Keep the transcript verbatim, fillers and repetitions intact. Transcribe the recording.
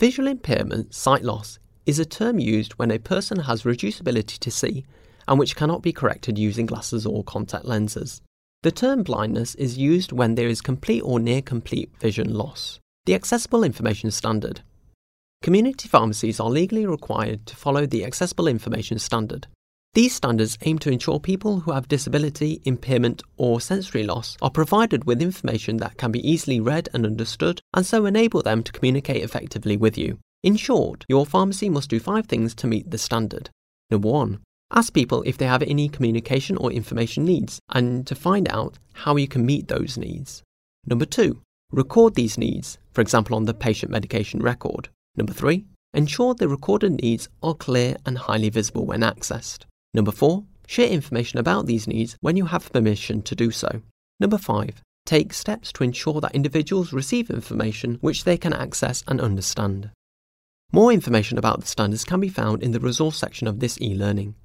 Visual impairment, sight loss, is a term used when a person has reduced ability to see and which cannot be corrected using glasses or contact lenses. The term blindness is used when there is complete or near complete vision loss. The Accessible Information Standard. Community pharmacies are legally required to follow the Accessible Information Standard. These standards aim to ensure people who have disability, impairment, or sensory loss are provided with information that can be easily read and understood, and so enable them to communicate effectively with you. In short, your pharmacy must do five things to meet the standard. Number one, ask people if they have any communication or information needs, and to find out how you can meet those needs. Number two, record these needs, for example on the patient medication record. Number three, ensure the recorded needs are clear and highly visible when accessed. Number four, share information about these needs when you have permission to do so. Number five, take steps to ensure that individuals receive information which they can access and understand. More information about the standards can be found in the resource section of this e-learning.